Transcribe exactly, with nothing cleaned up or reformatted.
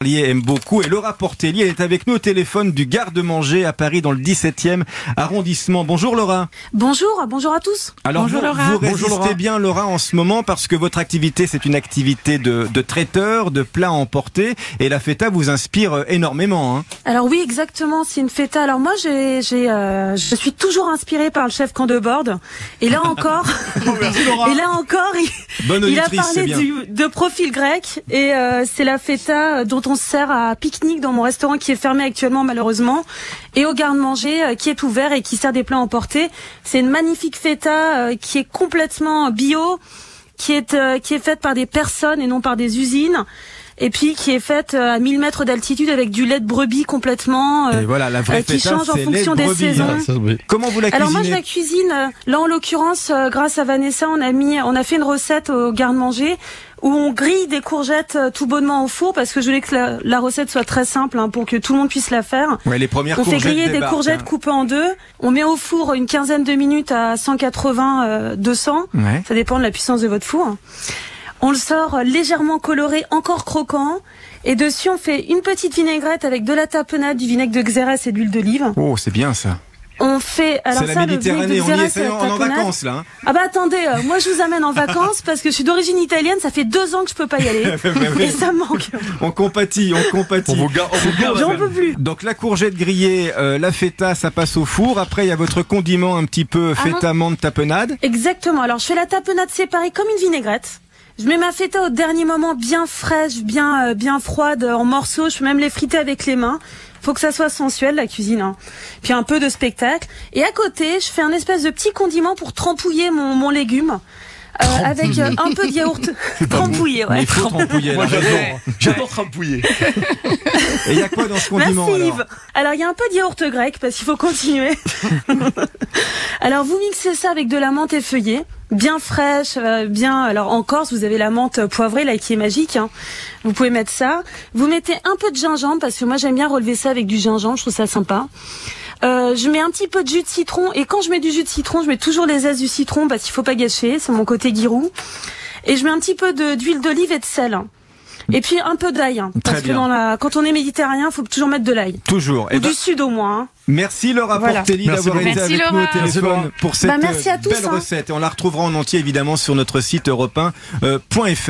Lié aime beaucoup et Laura Portellier est avec nous au téléphone du Garde-Manger à Paris dans le dix-septième arrondissement. Bonjour Laura. Bonjour, bonjour à tous. Alors bonjour, vous, Laura. vous résistez bonjour, Laura. bien Laura en ce moment parce que votre activité c'est une activité de, de traiteur, de plats emportés et la feta vous inspire énormément. Hein. Alors oui exactement, c'est une feta. Alors moi j'ai, j'ai, euh, je suis toujours inspirée par le chef Candebord et là encore, Merci, Laura. et là encore il, Bonne il a auditrice, c'est parlé bien. du, de profil grec et euh, c'est la feta dont on se sert à pique-nique dans mon restaurant qui est fermé actuellement malheureusement et au garde-manger euh, qui est ouvert et qui sert des plats emportés. C'est une magnifique feta euh, qui est complètement bio, qui est euh, qui est faite par des personnes et non par des usines. Et puis qui est faite à mille mètres d'altitude avec du lait de brebis complètement euh, et voilà, la vraie euh, qui feta, change en c'est fonction lait de des brebis, saisons. hein. Ça, oui. Comment vous la cuisinez? Alors moi je la cuisine. euh, Là en l'occurrence, euh, grâce à Vanessa, on a mis, on a fait une recette au garde-manger où on grille des courgettes euh, tout bonnement au four parce que je voulais que la, la recette soit très simple hein, pour que tout le monde puisse la faire. Ouais, les premières on fait griller des débarquent, courgettes hein. coupées en deux. On met au four une quinzaine de minutes à cent quatre-vingts, euh, deux cents. Ouais. Ça dépend de la puissance de votre four. On le sort légèrement coloré, encore croquant. Et dessus, on fait une petite vinaigrette avec de la tapenade, du vinaigre de Xérès et de l'huile d'olive. Oh, c'est bien ça. On fait, alors c'est ça, la le vinaigre de Méditerranée, on y est, Xérès ça et y est, la on est en tapenade. vacances là. Hein. Ah bah attendez, euh, moi je vous amène en vacances parce que je suis d'origine italienne, ça fait deux ans que je peux pas y aller. Et ça me manque. On compatit, on compatit. On vous garde, on vous garde. J'en peux plus. Donc la courgette grillée, euh, la feta, ça passe au four. Après, il y a votre condiment un petit peu Ah feta, menthe, tapenade. Exactement. Alors je fais la tapenade séparée comme une vinaigrette. Je mets ma feta au dernier moment bien fraîche, bien euh, bien froide, en morceaux. Je peux même les friter avec les mains. Faut que ça soit sensuel, la cuisine. Hein. Puis un peu de spectacle. Et à côté, je fais un espèce de petit condiment pour trempouiller mon, mon légume. Euh, avec euh, un peu de yaourt. Trempouiller, ouais. Mais il faut trempouiller. Moi elle a raison. j'adore, j'adore trempouiller. Et il y a quoi dans ce condiment? Merci alors Yves. Alors il y a un peu de yaourt grec parce qu'il faut continuer. Alors vous mixez ça avec de la menthe effeuillée, bien fraîche, euh, bien. Alors en Corse vous avez la menthe poivrée là qui est magique. Hein. Vous pouvez mettre ça. Vous mettez un peu de gingembre parce que moi j'aime bien relever ça avec du gingembre, je trouve ça sympa. Euh, je mets un petit peu de jus de citron et quand je mets du jus de citron, je mets toujours les zestes du citron parce qu'il faut pas gâcher, c'est mon côté guirou. Et je mets un petit peu de, d'huile d'olive et de sel. Et puis un peu d'ail, hein, parce Très que bien. dans la, quand on est méditerranéen, il faut toujours mettre de l'ail. Toujours. Ou Eh ben, du sud au moins. Hein. merci Laura Voilà. Portelli Merci d'avoir beaucoup. été Merci, avec nous Laura. au téléphone Merci, Laura. pour cette Bah, merci à tous, belle hein. recette. Et on la retrouvera en entier évidemment sur notre site europe un point f r.